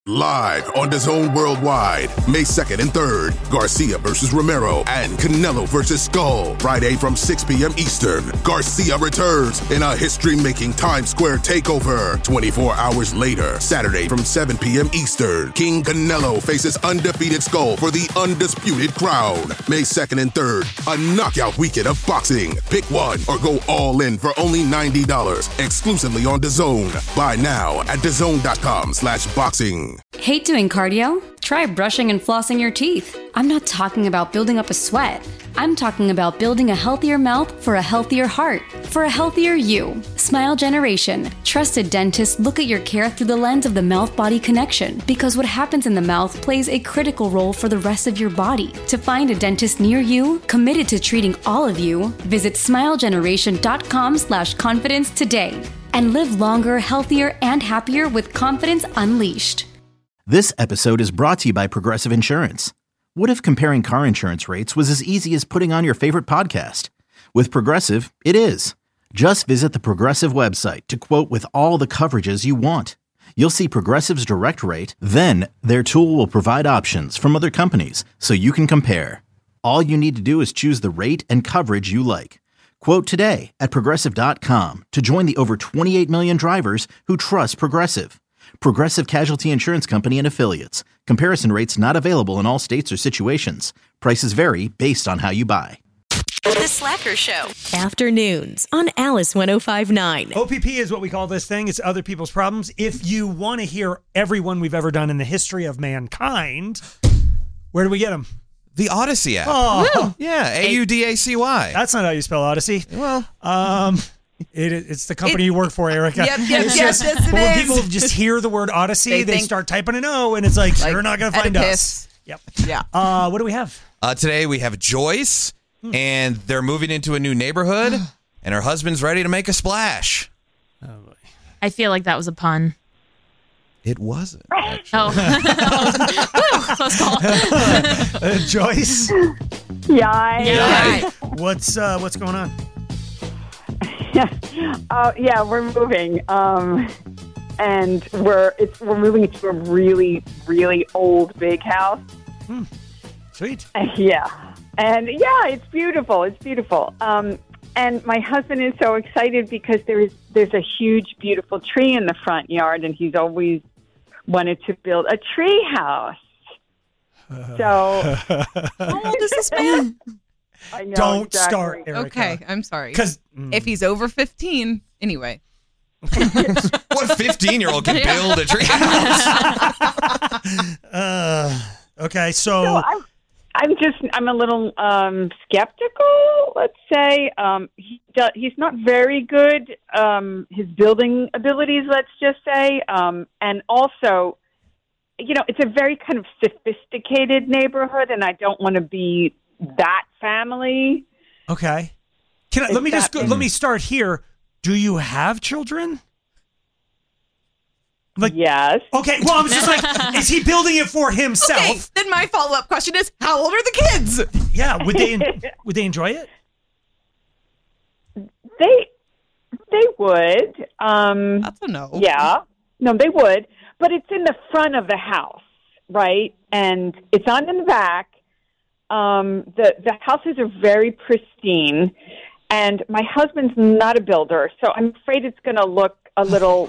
Live on DAZN Worldwide, May 2nd and 3rd, Garcia versus Romero and Canelo versus Skull. Friday from 6 p.m. Eastern, Garcia returns in a history-making Times Square takeover. 24 hours later, Saturday from 7 p.m. Eastern, King Canelo faces undefeated Skull for the undisputed crown. May 2nd and 3rd, a knockout weekend of boxing. Pick one or go all in for only $90, exclusively on DAZN. Buy now at DAZN.com/boxing. Hate doing cardio? Try brushing and flossing your teeth. I'm not talking about building up a sweat. I'm talking about building a healthier mouth for a healthier heart, for a healthier you. Smile Generation. Trusted dentists look at your care through the lens of the mouth-body connection, because what happens in the mouth plays a critical role for the rest of your body. To find a dentist near you, committed to treating all of you, visit smilegeneration.com/confidence today. And live longer, healthier, and happier with confidence unleashed. This episode is brought to you by Progressive Insurance. What if comparing car insurance rates was as easy as putting on your favorite podcast? With Progressive, it is. Just visit the Progressive website to quote with all the coverages you want. You'll see Progressive's direct rate, then their tool will provide options from other companies so you can compare. All you need to do is choose the rate and coverage you like. Quote today at Progressive.com to join the over 28 million drivers who trust Progressive. Progressive Casualty Insurance Company and Affiliates. Comparison rates not available in all states or situations. Prices vary based on how you buy. The Slacker Show. Afternoons on Alice 105.9. OPP is what we call this thing. It's other people's problems. If you want to hear everyone we've ever done in the history of mankind, where do we get them? The Odyssey app. Oh, yeah, AUDACY. That's not how you spell Odyssey. Well, it's the company you work for, Erica. Yep, yes, it but when is. people just hear the word Odyssey, they start typing an O, and it's like you're not going to find us. Yep. Yeah. What do we have? Today we have Joyce, and they're moving into a new neighborhood, and her husband's ready to make a splash. Oh, boy. I feel like that was a pun. It wasn't. Oh. Close call. Joyce? Yeah. What's going on? Yeah, we're moving. And we're moving into a really, really old big house. Sweet. Yeah. And yeah, it's beautiful. It's beautiful. And my husband is so excited because there's a huge, beautiful tree in the front yard, and he's always wanted to build a tree house. So how old is this man? I know, Don't exactly. start, Erica. Okay, I'm sorry. Because if he's over 15, anyway. What 15-year-old can build a tree house? Okay, so I'm a little skeptical, let's say. He's not very good, his building abilities, let's just say. And also, it's a very kind of sophisticated neighborhood, and I don't want to be that family. Okay. Let me start here. Do you have children? Yes. Okay, well, I was just like, is he building it for himself? Okay, then my follow-up question is, how old are the kids? Yeah, would they enjoy it? They would. That's a no. Yeah. No, they would. But it's in the front of the house, right? And it's on in the back. The houses are very pristine. And my husband's not a builder, so I'm afraid it's going to look a little...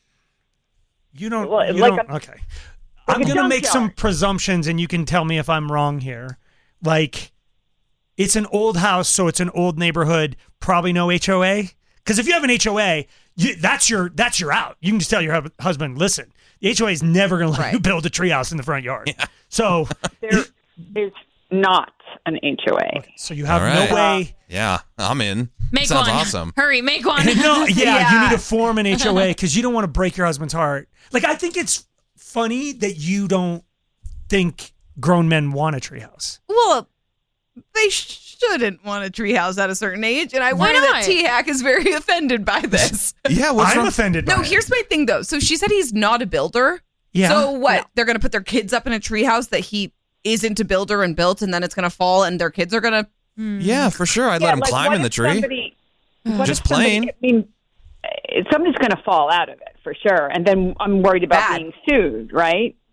Okay. I'm going to make some presumptions, and you can tell me if I'm wrong here. Like, it's an old house, so it's an old neighborhood, probably no HOA. Because if you have an HOA, that's your out. You can just tell your husband, listen, the HOA is never going to let you build a treehouse in the front yard. Yeah. So there is not an HOA. Okay, so you have no way. Yeah, I'm in. Make Sounds one. awesome. Hurry, make one. You need to form an HOA because you don't want to break your husband's heart. Like, I think it's funny that you don't think grown men want a treehouse. Well, they shouldn't want a treehouse at a certain age, and I wonder that T-Hack is very offended by this. Yeah, I'm offended by it. No, here's my thing, though. So she said he's not a builder. Yeah. So what? Yeah. They're going to put their kids up in a treehouse that he isn't a builder and built, and then it's going to fall, and their kids are going to... Yeah, for sure. I'd let him climb in the tree. Just plain. Somebody's going to fall out of it, for sure. And then I'm worried about being sued, right?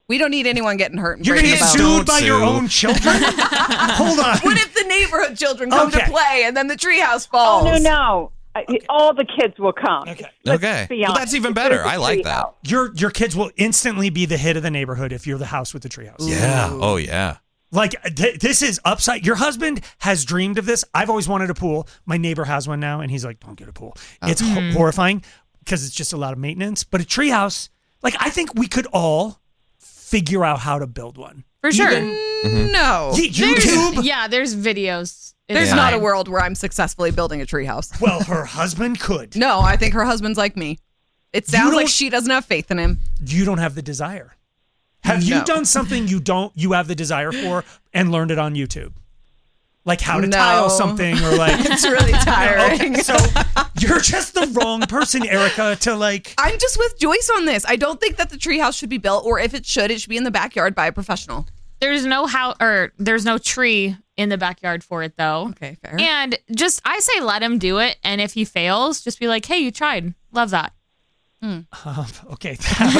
We don't need anyone getting hurt. And You're going to breaking get the bone. sued by your own children? Hold on. What if the neighborhood children come to play and then the treehouse falls? Oh, no. All the kids will come. Okay. Let's Okay. be Well, honest. that's even better. I like that. Your kids will instantly be the hit of the neighborhood if you're the house with the treehouse. Yeah. Oh, yeah. Like, this is upside. Your husband has dreamed of this. I've always wanted a pool. My neighbor has one now, and he's like, don't get a pool. It's horrifying because it's just a lot of maintenance. But a treehouse, like, I think we could all figure out how to build one. For sure. No. YouTube? There's videos. There's not a world where I'm successfully building a treehouse. Well, her husband could. No, I think her husband's like me. It sounds like she doesn't have faith in him. You don't have the desire. Have you done something you have the desire for and learned it on YouTube? Like how to tile something or like... It's really tiring. Okay, so you're just the wrong person, Erica, to like... I'm just with Joyce on this. I don't think that the treehouse should be built, or if it should be in the backyard by a professional. There's no there's no tree in the backyard for it though. Okay, fair. And I say let him do it, and if he fails, just be like, hey, you tried. Love that. Okay.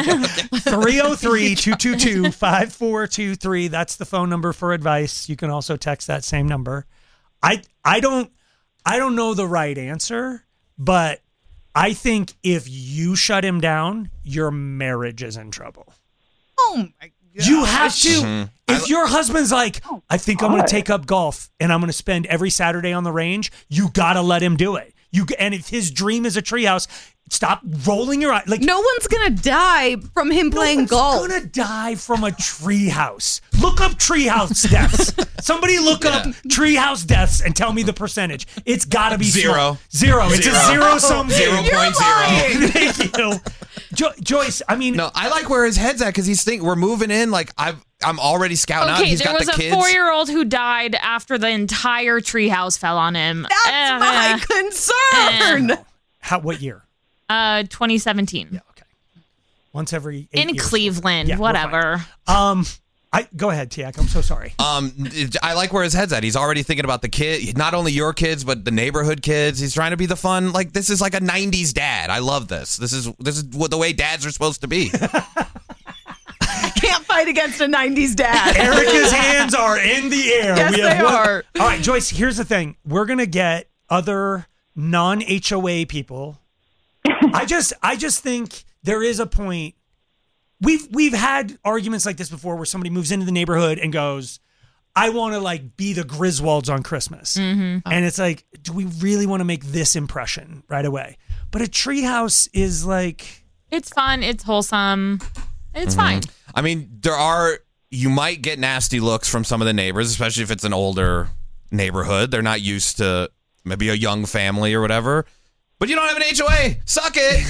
303-222-5423. That's the phone number for advice. You can also text that same number. I don't know the right answer, but I think if you shut him down, your marriage is in trouble. Oh my God. You have to. If your husband's like, I think I'm going to take up golf and I'm going to spend every Saturday on the range, you got to let him do it. And if his dream is a treehouse, stop rolling your eyes. Like, no one's going to die from him playing golf. No one's going to die from a treehouse. Look up treehouse deaths. Somebody look up treehouse deaths and tell me the percentage. It's got to be Zero. Zero. It's a zero-sum game. 0.0. Thank you. Joyce, I mean... No, I like where his head's at because he's thinking we're moving in. Like, I'm already scouting out. He's there got was the a kids. 4-year-old who died after the entire treehouse fell on him. That's my concern. What year? 2017. Yeah, okay. Once every 8 in years. Cleveland, Yeah, whatever. Go ahead, Tiak. I'm so sorry. I like where his head's at. He's already thinking about the kid, not only your kids, but the neighborhood kids. He's trying to be the fun. Like, this is like a 90s dad. I love this. This is what the way dads are supposed to be. Can't fight against a 90s dad. Erica's hands are in the air. Yes, they are. All right, Joyce, here's the thing. We're going to get other non-HOA people. I just think there is a point. We've had arguments like this before where somebody moves into the neighborhood and goes, I want to like be the Griswolds on Christmas. And it's like, do we really want to make this impression right away? But a treehouse is like... It's fun. It's wholesome. It's fine. I mean, you might get nasty looks from some of the neighbors, especially if it's an older neighborhood. They're not used to maybe a young family or whatever. But you don't have an HOA. Suck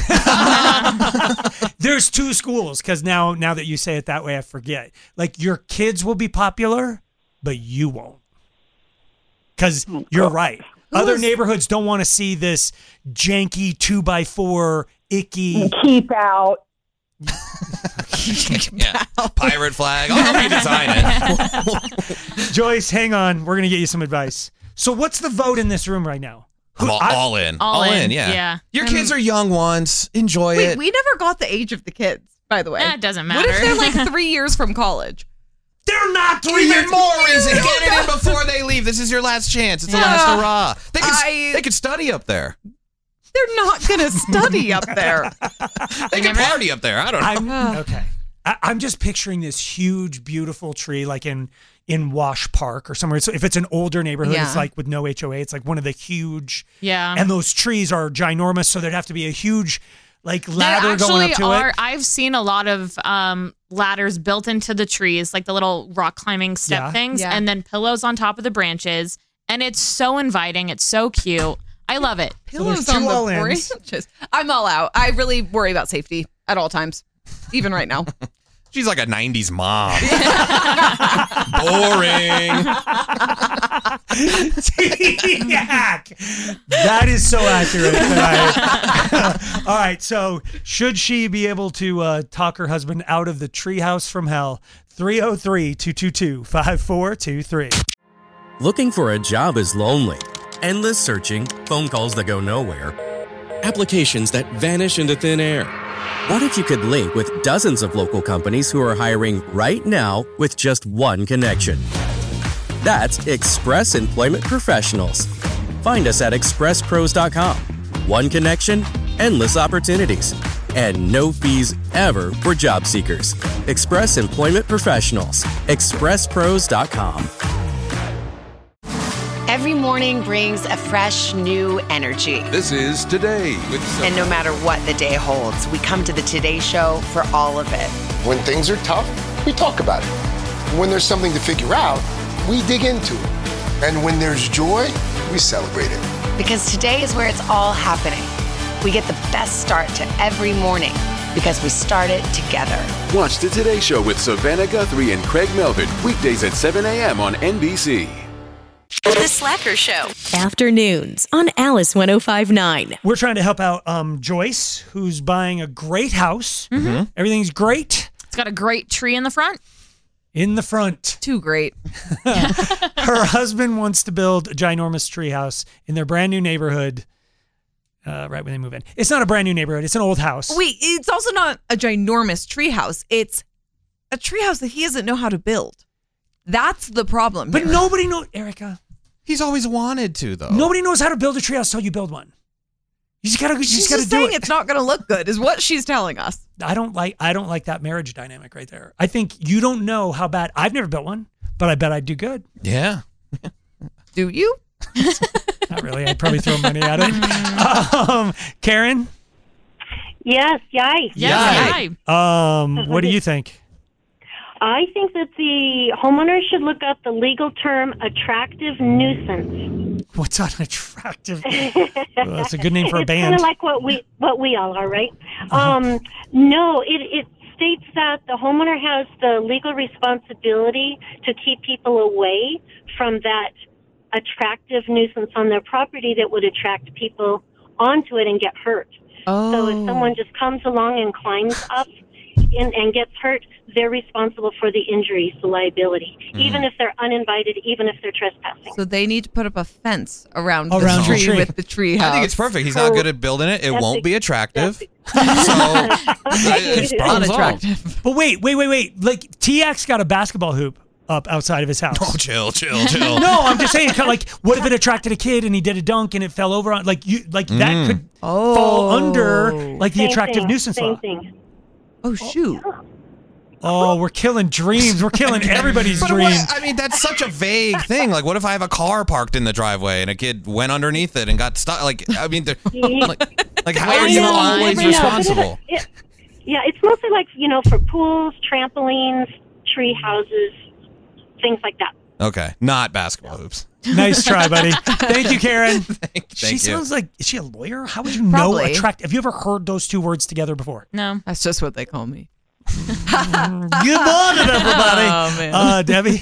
it. There's two schools, because now that you say it that way, I forget. Like, your kids will be popular, but you won't. Because you're right. Other neighborhoods don't want to see this janky 2x4 icky. Keep out. Yeah. Pirate flag. I'll help you design it. Joyce, hang on. We're going to get you some advice. So what's the vote in this room right now? I'm all in. All in, yeah. yeah. Your kids are young ones. Enjoy it. We never got the age of the kids, by the way. That doesn't matter. What if they're like 3 years from college? They're not 3 years. Even more reason. Get it in before they leave. This is your last chance. It's the last hurrah. They could study up there. They're not going to study up there. They can party up there. I don't know. Okay. I'm just picturing this huge, beautiful tree like in Wash Park or somewhere. So if it's an older neighborhood, it's like with no HOA, it's like one of the huge. Yeah. And those trees are ginormous, so there'd have to be a huge like ladder going up to it. I've seen a lot of ladders built into the trees, like the little rock climbing step things, and then pillows on top of the branches. And it's so inviting. It's so cute. I love it. Pillows on the branches. I'm all out. I really worry about safety at all times, even right now. She's like a 90s mom. Boring. That is so accurate. All right, so should she be able to talk her husband out of the treehouse from hell? 303-222-5423. Looking for a job is lonely. Endless searching, phone calls that go nowhere, applications that vanish into thin air. What if you could link with dozens of local companies who are hiring right now with just one connection? That's Express Employment Professionals. Find us at expresspros.com. One connection, endless opportunities, and no fees ever for job seekers. Express Employment Professionals. expresspros.com. Every morning brings a fresh, new energy. This is Today with And no matter what the day holds, we come to the Today Show for all of it. When things are tough, we talk about it. When there's something to figure out, we dig into it. And when there's joy, we celebrate it. Because today is where it's all happening. We get the best start to every morning because we start it together. Watch the Today Show with Savannah Guthrie and Craig Melvin, weekdays at 7 a.m. on NBC. The Slacker Show. Afternoons on Alice 105.9. We're trying to help out Joyce, who's buying a great house. Mm-hmm. Everything's great. It's got a great tree in the front. In the front. Too great. Her husband wants to build a ginormous tree house in their brand new neighborhood right when they move in. It's not a brand new neighborhood. It's an old house. Wait, it's also not a ginormous tree house. It's a tree house that he doesn't know how to build. That's the problem But here. nobody knows, Erica. He's always wanted to, though. Nobody knows how to build a treehouse until you build one. You just gotta, She's do saying it. it's not going to look good, is what she's telling us. I don't like that marriage dynamic right there. I think you don't know how bad. I've never built one, but I bet I'd do good. Yeah. Do you? Not really. I'd probably throw money at it. Karen. Yes. Yay. Yay. What do you think? I think that the homeowner should look up the legal term attractive nuisance. What's unattractive? Well, that's a good name for a It's band. kind of like what we all are, right? No, it states that the homeowner has the legal responsibility to keep people away from that attractive nuisance on their property that would attract people onto it and get hurt. So if someone just comes along and climbs up and gets hurt, they're responsible for the injuries, the liability, even if they're uninvited, even if they're trespassing. So they need to put up a fence around the tree tree. with the tree house. I think it's perfect. He's not good at building it. It won't be attractive. It's unattractive. But wait. Like T-X got a basketball hoop up outside of his house. Oh, chill. No, I'm just saying, like, what if it attracted a kid and he did a dunk and it fell over on, that could fall under, like, the attractive nuisance law. Oh, shoot. Oh, we're killing dreams. We're killing everybody's dreams. I mean, that's such a vague thing. Like, what if I have a car parked in the driveway and a kid went underneath it and got stuck? Like, I mean, like how are you always responsible? It's mostly like, for pools, trampolines, tree houses, things like that. Okay, not basketball hoops. Nice try, buddy. Thank you, Karen. Thank you. Sounds like, is she a lawyer? How would you Probably. know attract? Have you ever heard those two words together before? No. That's just what they call me. Good morning, everybody. Oh, man. Debbie?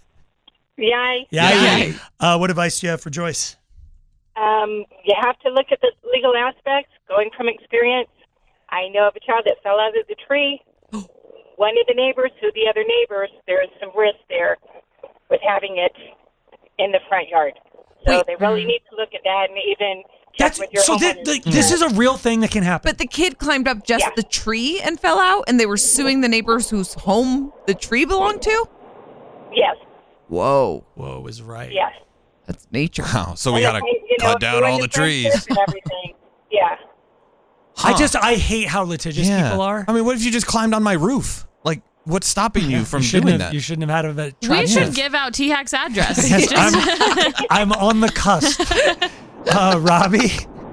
Yay. What advice do you have for Joyce? You have to look at the legal aspects. Going from experience, I know of a child that fell out of the tree. One of the neighbors sued the other neighbors. There's some risk there with having it in the front yard. So they really need to look at that and even check with your homeowners. This is a real thing that can happen. But the kid climbed up just the tree and fell out, and they were suing the neighbors whose home the tree belonged to? Yes. Whoa. Whoa is right. Yes. That's nature. Wow, so we got to cut down all the trees. And everything. Yeah. I hate how litigious people are. I mean, what if you just climbed on my roof? Like, what's stopping you from doing that? You shouldn't have had a We should give out T-Hack's address. I'm on the cusp. Robbie?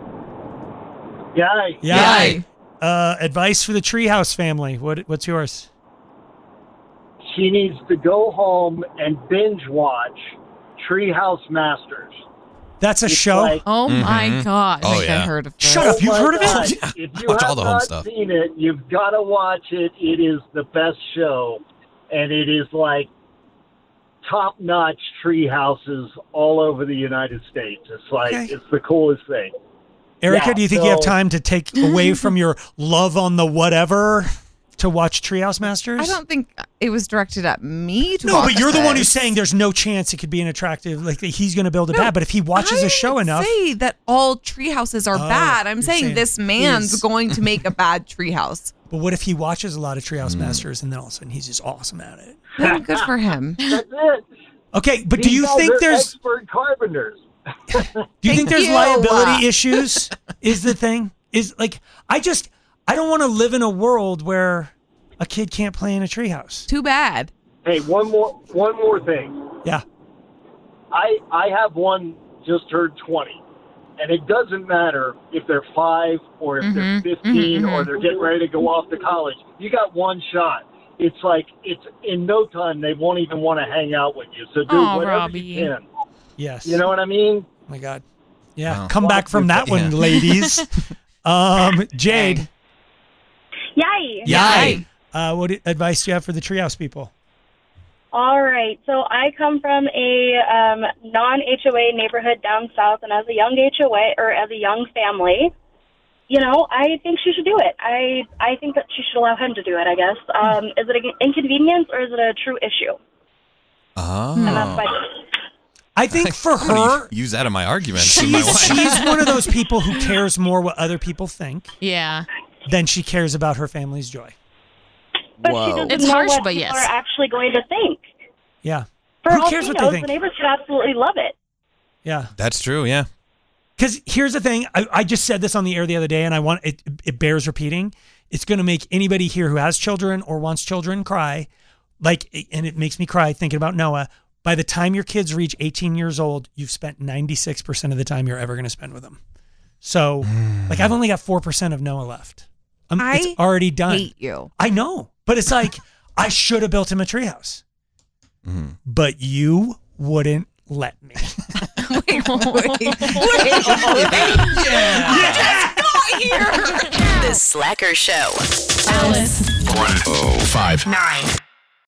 Yay. Advice for the Treehouse family. What's yours? She needs to go home and binge watch Treehouse Masters. That's a show? Oh my God. Oh, I heard of it. Shut up. You've heard of it? If you Watch have all the home not stuff. seen it, you've got to watch it. It is the best show. And it is like top-notch tree houses all over the United States. It's like, it's the coolest thing. Erica, Yeah, do you think you have time to take away from your love on the whatever to watch Treehouse Masters? I don't think it was directed at me. No, but you're the one who's saying there's no chance it could be an attractive, like he's going to build it bad. But if he watches a show enough, say that all treehouses are bad. I'm saying this man's going to make a bad treehouse. But what if he watches a lot of Treehouse Masters and then all of a sudden he's just awesome at it? Well, good for him. That's it. Okay, but These do you guys think are there's expert carpenters? Do you think there's liability issues? Is the thing is like I don't want to live in a world where a kid can't play in a treehouse. Too bad. Hey, one more thing. Yeah. I have one just turned 20, and it doesn't matter if they're 5 or if they're 15 or they're getting ready to go off to college. You got one shot. It's like it's in no time they won't even want to hang out with you. So do whatever Robbie. you can. Yes. You know what I mean? Oh my God. Yeah. Come back from that one, ladies. Jade. Yay. What advice do you have for the treehouse people? All right. So I come from a non-HOA neighborhood down south, and as a young HOA or as a young family, I think she should do it. I think that she should allow him to do it, I guess. Is it an inconvenience or is it a true issue? Oh. And that's my I think for her, use that in my argument. with my wife. she's one of those people who cares more what other people think Yeah. than she cares about her family's joy. But she doesn't It's know harsh, what but people yes. are actually going to think. Yeah. For Who all cares she what they knows, think? the neighbors should absolutely love it. Yeah. That's true, yeah. Because here's the thing. I just said this on the air the other day, and I want it bears repeating. It's going to make anybody here who has children or wants children cry. And it makes me cry thinking about Noah. By the time your kids reach 18 years old, you've spent 96% of the time you're ever going to spend with them. So, I've only got 4% of Noah left. It's already done. I hate you. I know. But it's like, I should have built him a treehouse. But you wouldn't let me. Wait. The Slacker Show. Alice. 1059.